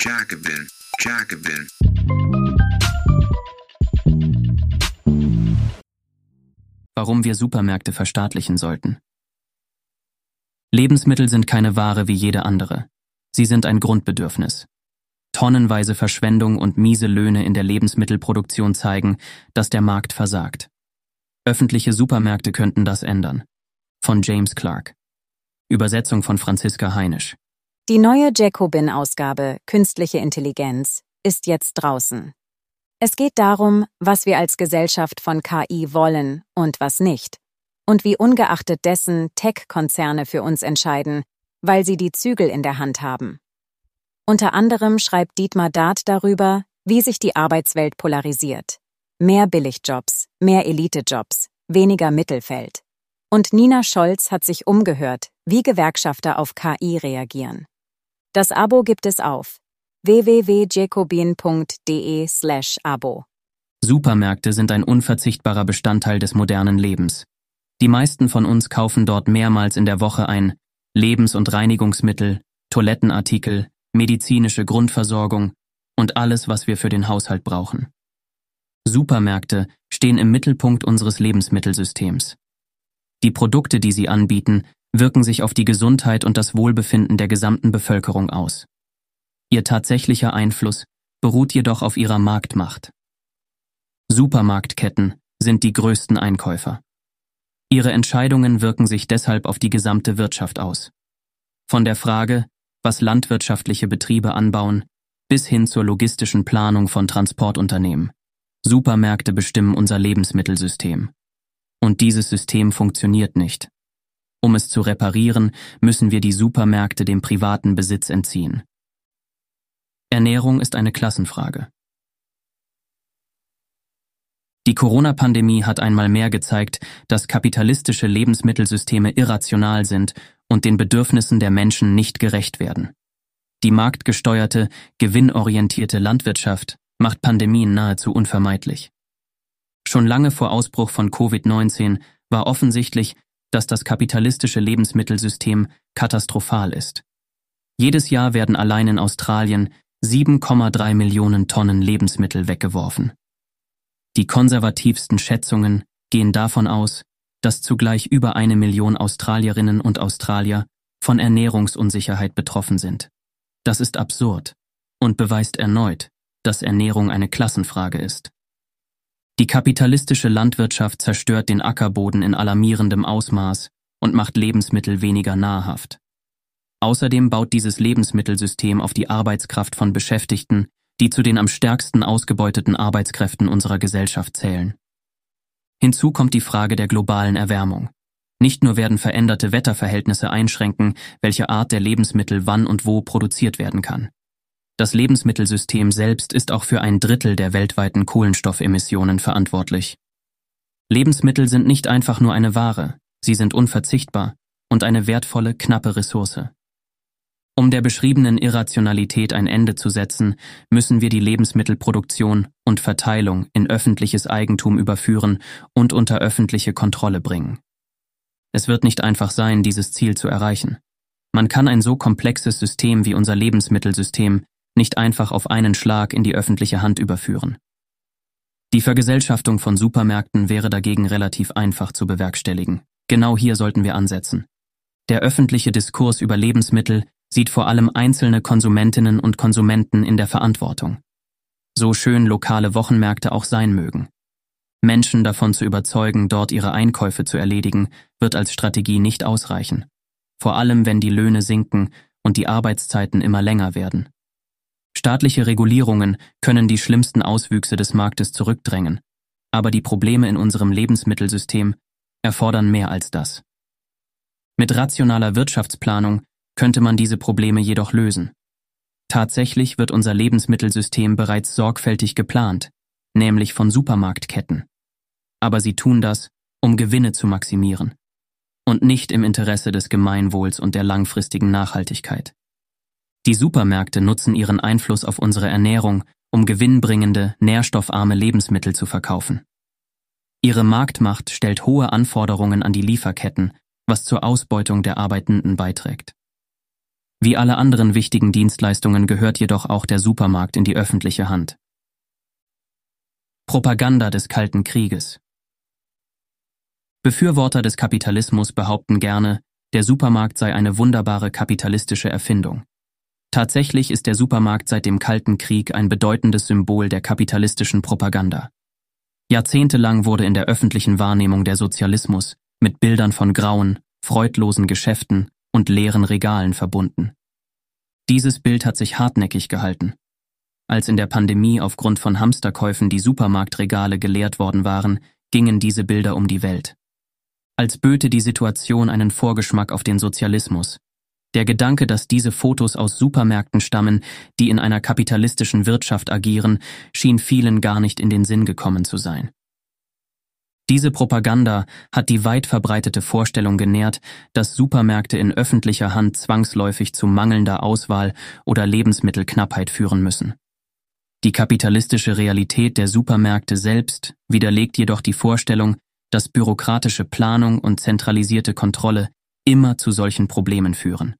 Jacobin, Jacobin. Warum wir Supermärkte verstaatlichen sollten. Lebensmittel sind keine Ware wie jede andere. Sie sind ein Grundbedürfnis. Tonnenweise Verschwendung und miese Löhne in der Lebensmittelproduktion zeigen, dass der Markt versagt. Öffentliche Supermärkte könnten das ändern. Von James Clark. Übersetzung von Franziska Heinisch. Die neue Jacobin-Ausgabe Künstliche Intelligenz ist jetzt draußen. Es geht darum, was wir als Gesellschaft von KI wollen und was nicht. Und wie ungeachtet dessen Tech-Konzerne für uns entscheiden, weil sie die Zügel in der Hand haben. Unter anderem schreibt Dietmar Dart darüber, wie sich die Arbeitswelt polarisiert. Mehr Billigjobs, mehr Elitejobs, weniger Mittelfeld. Und Nina Scholz hat sich umgehört, wie Gewerkschafter auf KI reagieren. Das Abo gibt es auf www.jacobin.de/Abo. Supermärkte sind ein unverzichtbarer Bestandteil des modernen Lebens. Die meisten von uns kaufen dort mehrmals in der Woche ein: Lebens- und Reinigungsmittel, Toilettenartikel, medizinische Grundversorgung und alles, was wir für den Haushalt brauchen. Supermärkte stehen im Mittelpunkt unseres Lebensmittelsystems. Die Produkte, die sie anbieten, wirken sich auf die Gesundheit und das Wohlbefinden der gesamten Bevölkerung aus. Ihr tatsächlicher Einfluss beruht jedoch auf ihrer Marktmacht. Supermarktketten sind die größten Einkäufer. Ihre Entscheidungen wirken sich deshalb auf die gesamte Wirtschaft aus. Von der Frage, was landwirtschaftliche Betriebe anbauen, bis hin zur logistischen Planung von Transportunternehmen. Supermärkte bestimmen unser Lebensmittelsystem. Und dieses System funktioniert nicht. Um es zu reparieren, müssen wir die Supermärkte dem privaten Besitz entziehen. Ernährung ist eine Klassenfrage. Die Corona-Pandemie hat einmal mehr gezeigt, dass kapitalistische Lebensmittelsysteme irrational sind und den Bedürfnissen der Menschen nicht gerecht werden. Die marktgesteuerte, gewinnorientierte Landwirtschaft macht Pandemien nahezu unvermeidlich. Schon lange vor Ausbruch von Covid-19 war offensichtlich, dass das kapitalistische Lebensmittelsystem katastrophal ist. Jedes Jahr werden allein in Australien 7,3 Millionen Tonnen Lebensmittel weggeworfen. Die konservativsten Schätzungen gehen davon aus, dass zugleich über 1 Million Australierinnen und Australier von Ernährungsunsicherheit betroffen sind. Das ist absurd und beweist erneut, dass Ernährung eine Klassenfrage ist. Die kapitalistische Landwirtschaft zerstört den Ackerboden in alarmierendem Ausmaß und macht Lebensmittel weniger nahrhaft. Außerdem baut dieses Lebensmittelsystem auf die Arbeitskraft von Beschäftigten, die zu den am stärksten ausgebeuteten Arbeitskräften unserer Gesellschaft zählen. Hinzu kommt die Frage der globalen Erwärmung. Nicht nur werden veränderte Wetterverhältnisse einschränken, welche Art der Lebensmittel wann und wo produziert werden kann. Das Lebensmittelsystem selbst ist auch für 1/3 der weltweiten Kohlenstoffemissionen verantwortlich. Lebensmittel sind nicht einfach nur eine Ware, sie sind unverzichtbar und eine wertvolle, knappe Ressource. Um der beschriebenen Irrationalität ein Ende zu setzen, müssen wir die Lebensmittelproduktion und Verteilung in öffentliches Eigentum überführen und unter öffentliche Kontrolle bringen. Es wird nicht einfach sein, dieses Ziel zu erreichen. Man kann ein so komplexes System wie unser Lebensmittelsystem nicht einfach auf einen Schlag in die öffentliche Hand überführen. Die Vergesellschaftung von Supermärkten wäre dagegen relativ einfach zu bewerkstelligen. Genau hier sollten wir ansetzen. Der öffentliche Diskurs über Lebensmittel sieht vor allem einzelne Konsumentinnen und Konsumenten in der Verantwortung. So schön lokale Wochenmärkte auch sein mögen. Menschen davon zu überzeugen, dort ihre Einkäufe zu erledigen, wird als Strategie nicht ausreichen. Vor allem, wenn die Löhne sinken und die Arbeitszeiten immer länger werden. Staatliche Regulierungen können die schlimmsten Auswüchse des Marktes zurückdrängen, aber die Probleme in unserem Lebensmittelsystem erfordern mehr als das. Mit rationaler Wirtschaftsplanung könnte man diese Probleme jedoch lösen. Tatsächlich wird unser Lebensmittelsystem bereits sorgfältig geplant, nämlich von Supermarktketten. Aber sie tun das, um Gewinne zu maximieren und nicht im Interesse des Gemeinwohls und der langfristigen Nachhaltigkeit. Die Supermärkte nutzen ihren Einfluss auf unsere Ernährung, um gewinnbringende, nährstoffarme Lebensmittel zu verkaufen. Ihre Marktmacht stellt hohe Anforderungen an die Lieferketten, was zur Ausbeutung der Arbeitenden beiträgt. Wie alle anderen wichtigen Dienstleistungen gehört jedoch auch der Supermarkt in die öffentliche Hand. Propaganda des Kalten Krieges. Befürworter des Kapitalismus behaupten gerne, der Supermarkt sei eine wunderbare kapitalistische Erfindung. Tatsächlich ist der Supermarkt seit dem Kalten Krieg ein bedeutendes Symbol der kapitalistischen Propaganda. Jahrzehntelang wurde in der öffentlichen Wahrnehmung der Sozialismus mit Bildern von grauen, freudlosen Geschäften und leeren Regalen verbunden. Dieses Bild hat sich hartnäckig gehalten. Als in der Pandemie aufgrund von Hamsterkäufen die Supermarktregale geleert worden waren, gingen diese Bilder um die Welt. Als böte die Situation einen Vorgeschmack auf den Sozialismus. Der Gedanke, dass diese Fotos aus Supermärkten stammen, die in einer kapitalistischen Wirtschaft agieren, schien vielen gar nicht in den Sinn gekommen zu sein. Diese Propaganda hat die weit verbreitete Vorstellung genährt, dass Supermärkte in öffentlicher Hand zwangsläufig zu mangelnder Auswahl oder Lebensmittelknappheit führen müssen. Die kapitalistische Realität der Supermärkte selbst widerlegt jedoch die Vorstellung, dass bürokratische Planung und zentralisierte Kontrolle immer zu solchen Problemen führen.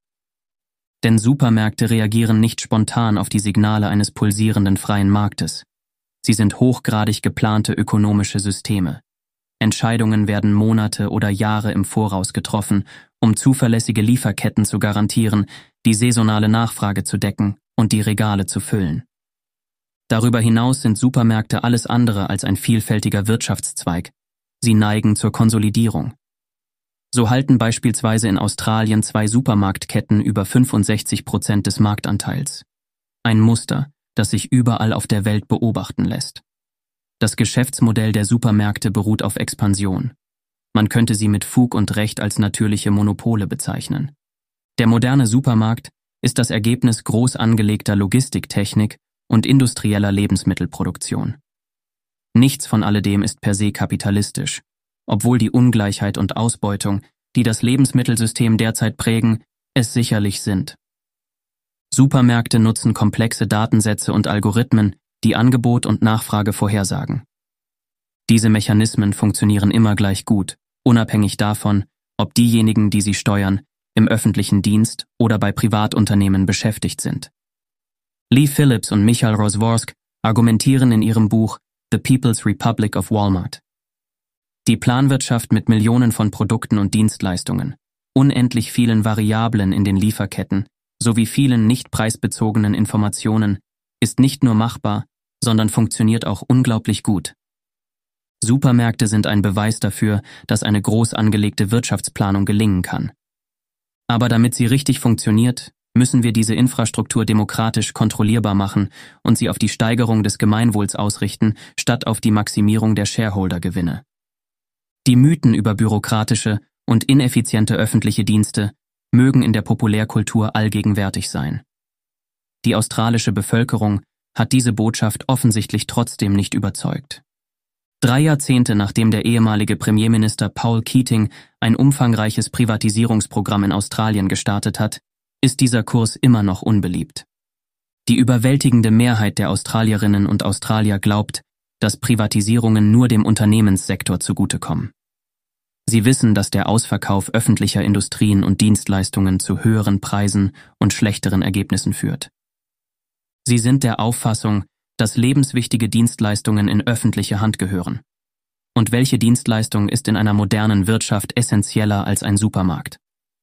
Denn Supermärkte reagieren nicht spontan auf die Signale eines pulsierenden freien Marktes. Sie sind hochgradig geplante ökonomische Systeme. Entscheidungen werden Monate oder Jahre im Voraus getroffen, um zuverlässige Lieferketten zu garantieren, die saisonale Nachfrage zu decken und die Regale zu füllen. Darüber hinaus sind Supermärkte alles andere als ein vielfältiger Wirtschaftszweig. Sie neigen zur Konsolidierung. So halten beispielsweise in Australien 2 Supermarktketten über 65% des Marktanteils. Ein Muster, das sich überall auf der Welt beobachten lässt. Das Geschäftsmodell der Supermärkte beruht auf Expansion. Man könnte sie mit Fug und Recht als natürliche Monopole bezeichnen. Der moderne Supermarkt ist das Ergebnis groß angelegter Logistiktechnik und industrieller Lebensmittelproduktion. Nichts von alledem ist per se kapitalistisch, obwohl die Ungleichheit und Ausbeutung, die das Lebensmittelsystem derzeit prägen, es sicherlich sind. Supermärkte nutzen komplexe Datensätze und Algorithmen, die Angebot und Nachfrage vorhersagen. Diese Mechanismen funktionieren immer gleich gut, unabhängig davon, ob diejenigen, die sie steuern, im öffentlichen Dienst oder bei Privatunternehmen beschäftigt sind. Lee Phillips und Michal Rozworsk argumentieren in ihrem Buch The People's Republic of Walmart. Die Planwirtschaft mit Millionen von Produkten und Dienstleistungen, unendlich vielen Variablen in den Lieferketten sowie vielen nicht preisbezogenen Informationen ist nicht nur machbar, sondern funktioniert auch unglaublich gut. Supermärkte sind ein Beweis dafür, dass eine groß angelegte Wirtschaftsplanung gelingen kann. Aber damit sie richtig funktioniert, müssen wir diese Infrastruktur demokratisch kontrollierbar machen und sie auf die Steigerung des Gemeinwohls ausrichten, statt auf die Maximierung der Shareholder-Gewinne. Die Mythen über bürokratische und ineffiziente öffentliche Dienste mögen in der Populärkultur allgegenwärtig sein. Die australische Bevölkerung hat diese Botschaft offensichtlich trotzdem nicht überzeugt. 3 Jahrzehnte nachdem der ehemalige Premierminister Paul Keating ein umfangreiches Privatisierungsprogramm in Australien gestartet hat, ist dieser Kurs immer noch unbeliebt. Die überwältigende Mehrheit der Australierinnen und Australier glaubt, dass Privatisierungen nur dem Unternehmenssektor zugutekommen. Sie wissen, dass der Ausverkauf öffentlicher Industrien und Dienstleistungen zu höheren Preisen und schlechteren Ergebnissen führt. Sie sind der Auffassung, dass lebenswichtige Dienstleistungen in öffentliche Hand gehören. Und welche Dienstleistung ist in einer modernen Wirtschaft essentieller als ein Supermarkt?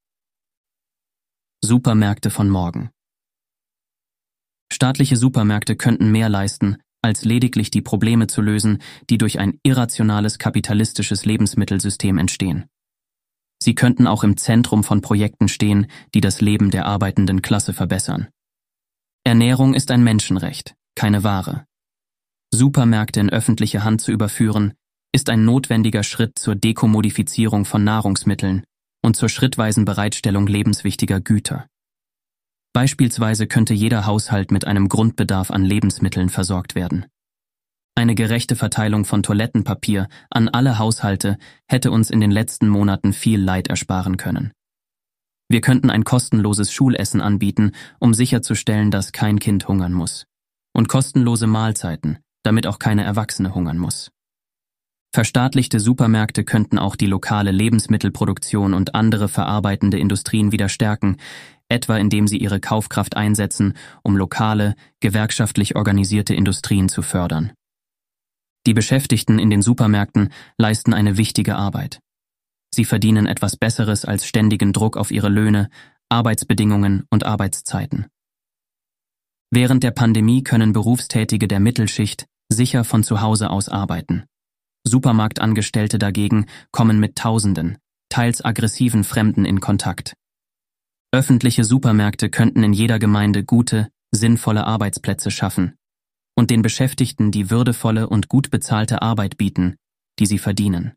Supermärkte von morgen. Staatliche Supermärkte könnten mehr leisten, als lediglich die Probleme zu lösen, die durch ein irrationales kapitalistisches Lebensmittelsystem entstehen. Sie könnten auch im Zentrum von Projekten stehen, die das Leben der arbeitenden Klasse verbessern. Ernährung ist ein Menschenrecht, keine Ware. Supermärkte in öffentliche Hand zu überführen, ist ein notwendiger Schritt zur Dekommodifizierung von Nahrungsmitteln und zur schrittweisen Bereitstellung lebenswichtiger Güter. Beispielsweise könnte jeder Haushalt mit einem Grundbedarf an Lebensmitteln versorgt werden. Eine gerechte Verteilung von Toilettenpapier an alle Haushalte hätte uns in den letzten Monaten viel Leid ersparen können. Wir könnten ein kostenloses Schulessen anbieten, um sicherzustellen, dass kein Kind hungern muss. Und kostenlose Mahlzeiten, damit auch keine Erwachsene hungern muss. Verstaatlichte Supermärkte könnten auch die lokale Lebensmittelproduktion und andere verarbeitende Industrien wieder stärken, etwa indem sie ihre Kaufkraft einsetzen, um lokale, gewerkschaftlich organisierte Industrien zu fördern. Die Beschäftigten in den Supermärkten leisten eine wichtige Arbeit. Sie verdienen etwas Besseres als ständigen Druck auf ihre Löhne, Arbeitsbedingungen und Arbeitszeiten. Während der Pandemie können Berufstätige der Mittelschicht sicher von zu Hause aus arbeiten. Supermarktangestellte dagegen kommen mit Tausenden, teils aggressiven Fremden in Kontakt. Öffentliche Supermärkte könnten in jeder Gemeinde gute, sinnvolle Arbeitsplätze schaffen und den Beschäftigten die würdevolle und gut bezahlte Arbeit bieten, die sie verdienen.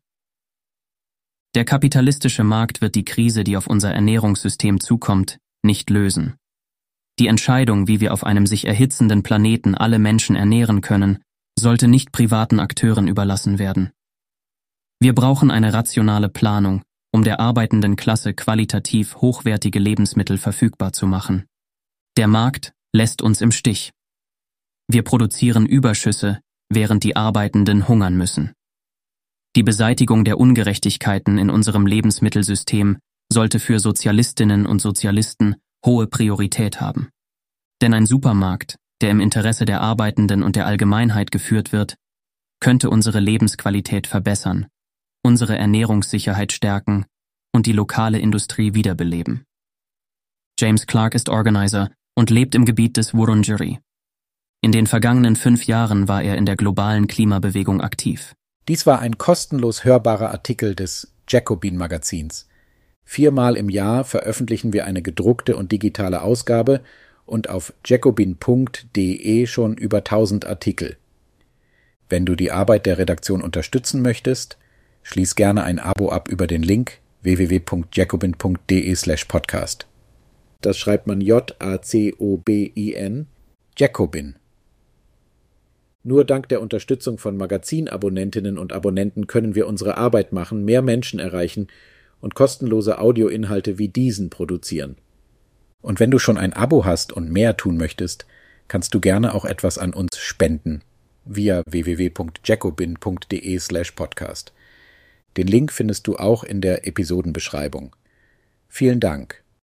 Der kapitalistische Markt wird die Krise, die auf unser Ernährungssystem zukommt, nicht lösen. Die Entscheidung, wie wir auf einem sich erhitzenden Planeten alle Menschen ernähren können, sollte nicht privaten Akteuren überlassen werden. Wir brauchen eine rationale Planung, um der arbeitenden Klasse qualitativ hochwertige Lebensmittel verfügbar zu machen. Der Markt lässt uns im Stich. Wir produzieren Überschüsse, während die Arbeitenden hungern müssen. Die Beseitigung der Ungerechtigkeiten in unserem Lebensmittelsystem sollte für Sozialistinnen und Sozialisten hohe Priorität haben. Denn ein Supermarkt, der im Interesse der Arbeitenden und der Allgemeinheit geführt wird, könnte unsere Lebensqualität verbessern, unsere Ernährungssicherheit stärken und die lokale Industrie wiederbeleben. James Clark ist Organizer und lebt im Gebiet des Wurundjeri. In den vergangenen 5 Jahren war er in der globalen Klimabewegung aktiv. Dies war ein kostenlos hörbarer Artikel des Jacobin-Magazins. 4-mal im Jahr veröffentlichen wir eine gedruckte und digitale Ausgabe und auf jacobin.de schon über 1000 Artikel. Wenn du die Arbeit der Redaktion unterstützen möchtest, schließ gerne ein Abo ab über den Link www.jacobin.de/podcast. Das schreibt man Jacobin, Jacobin. Nur dank der Unterstützung von Magazinabonnentinnen und Abonnenten können wir unsere Arbeit machen, mehr Menschen erreichen und kostenlose Audioinhalte wie diesen produzieren. Und wenn du schon ein Abo hast und mehr tun möchtest, kannst du gerne auch etwas an uns spenden via www.jacobin.de/podcast. Den Link findest du auch in der Episodenbeschreibung. Vielen Dank.